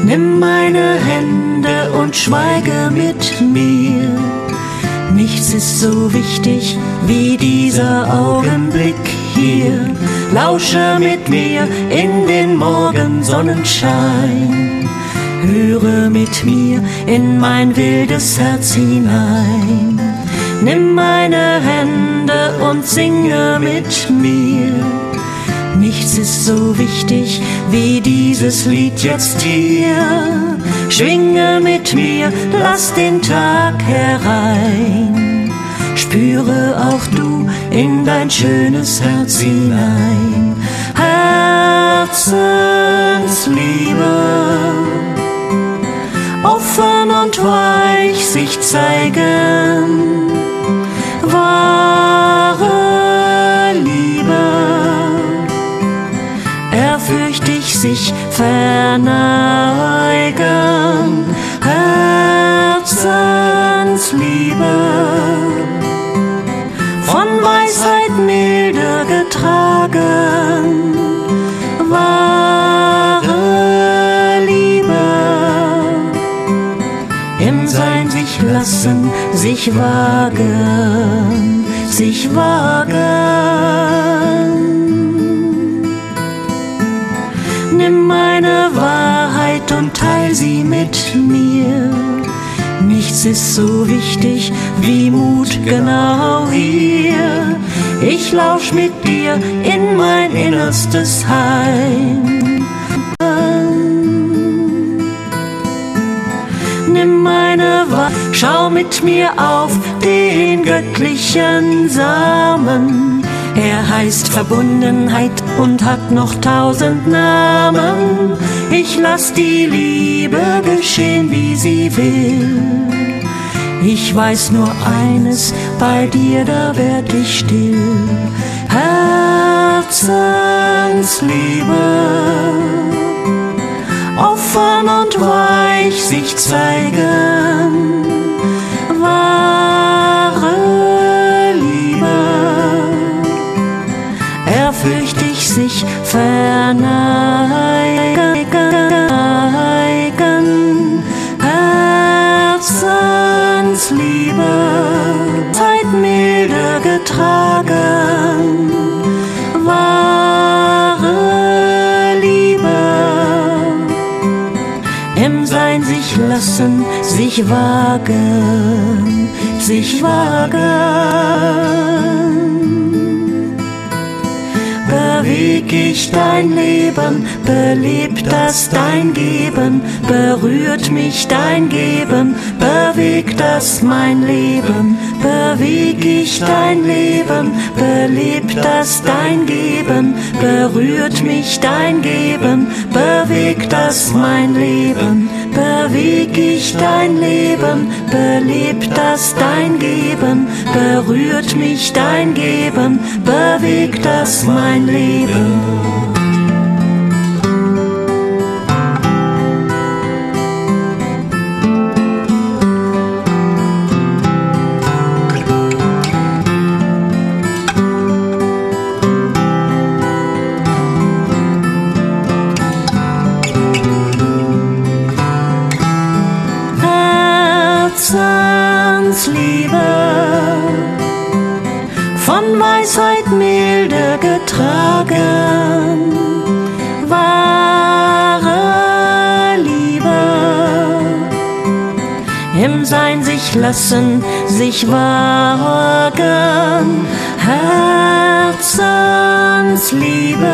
Nimm meine Hände und schweige mit mir. Nichts ist so wichtig wie dieser Augenblick hier. Lausche mit mir in den Morgensonnenschein. Höre mit mir in mein wildes Herz hinein. Nimm meine Hände und singe mit mir. Nichts ist so wichtig wie dieses Lied jetzt hier. Schwinge mit mir, lass den Tag herein. Spüre auch du in dein schönes Herz hinein. Herzensliebe, offen und weich sich zeigen. Wahre Liebe, ehrfürchtig sich verneigen. Herzensliebe, von Weisheit milde getragen. Wahre Liebe, im Sein sich lassen, sich wagen, sich wagen. Nimm meine Wahrheit und teil sie mit mir. Nichts ist so wichtig wie Mut genau hier. Ich lausch mit dir in mein innerstes Heim. Nimm meine Wahrheit, schau mit mir auf den göttlichen Samen. Er heißt Verbundenheit und hat noch 1000 Namen. Ich lass die Liebe geschehen, wie sie will. Ich weiß nur eines, bei dir da werd ich still. Herzensliebe, offen und weich sich zeigen. Wahre Liebe, ehrfürchtig sich verneigen. Herzensliebe, Zeit milde getragen. Wahre Liebe, im Sein sich lassen, sich wagen, sich wagen. Beweg ich dein Leben, belebt das dein Geben, berührt mich dein Geben, bewegt das mein Leben. Beweg ich dein Leben, belebt das dein Geben, berührt mich dein Geben, bewegt das mein Leben. Beweg ich dein Leben, belebt das dein Geben, berührt mich dein Geben, bewegt das mein Leben. Herzensliebe, von Weisheit milde getragen. Wahre Liebe, im Sein sich lassen, sich wagen. Herzensliebe,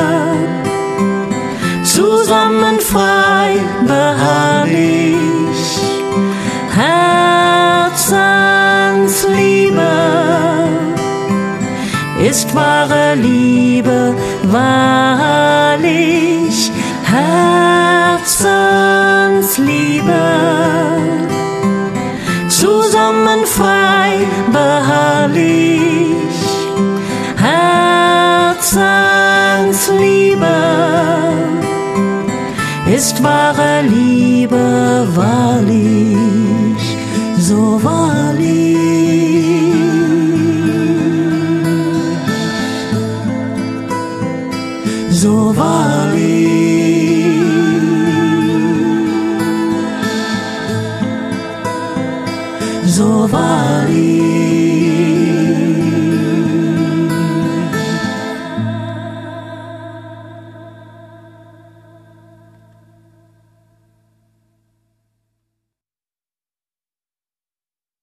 zusammen frei, beharrlich. Herzensliebe ist wahre Liebe, wahrlich. Herzensliebe, zusammen frei, beharrlich. Herzensliebe ist wahre Liebe, wahrlich, so wahrlich. So wahrlich. so wahrlich.